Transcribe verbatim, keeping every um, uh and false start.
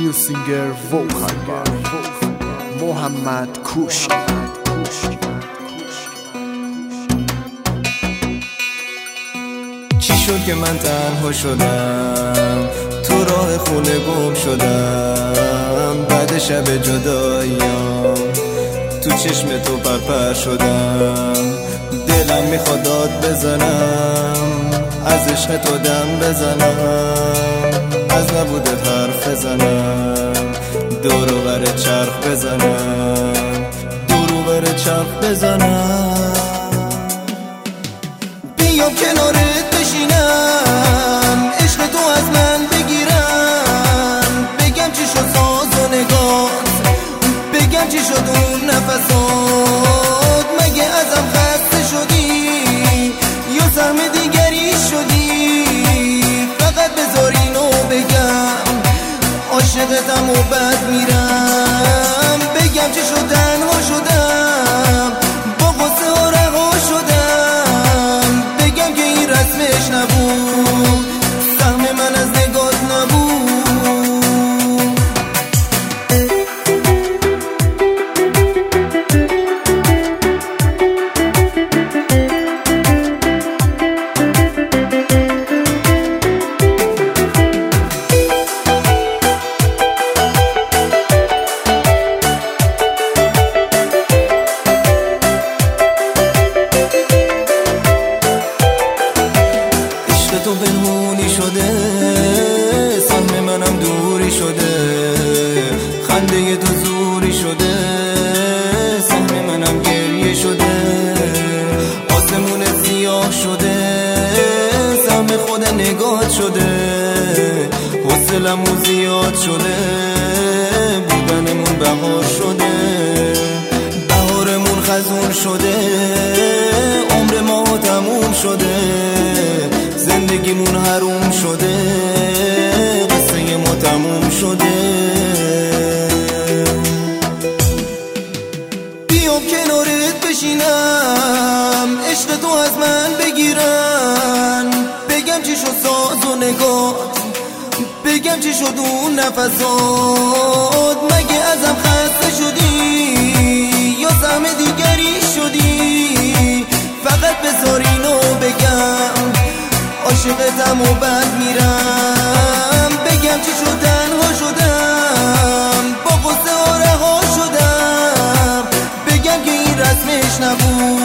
New singer vocal by محمد کوشی. چی شد که من تنها شدم، تو راه خونه گم شدم، بعد شب جداییام تو چشم تو پرپر شدم. دلم میخواد داد بزنم، از عشق تو دم بزنم، از نبودت حرف بزنم، دور و بر چرخ بزنم، دور و بر چرخ بزنم. بیام کنارت بشینم، عشق تو از من بگیرم، بگم چی شد ساز و نگات، بگم چی شد اون نفسات. مگه ازم خسته شدی یا سهم دیگری شدی؟ فقط بذار اینو بگم، عاشقتم و بد میرم. بگم چی شد تنها شدم، با غصه ها رها شدم، بگم که این رسمش نبود، سهم من از نگات نبود. تو پنهونی شده، سهم منم دوری شده، خنده تو زوری شده، سهم منم گریه شده، آسمون سیاه شده، سهم خود نگات شده، حوصلمون زیاد شده، بودنمون بهار شده، بهارمون خزون شده، عمر ما تموم شده، زندگیمون حروم شده، قصه ما تموم شده. بیام کنارت بشینم، عشق تو از من بگیرن، بگم چی شد ساز و نگات، بگم چی شد اون نفسات. مگه ازم خسته شدی یا سهم دیگری شدی؟ فقط بذار اینو بگم، عاشقتم و بد میرم. بگم چی شد تنها شدم، با غصه ها رها شدم، بگم که این رسمش نبود،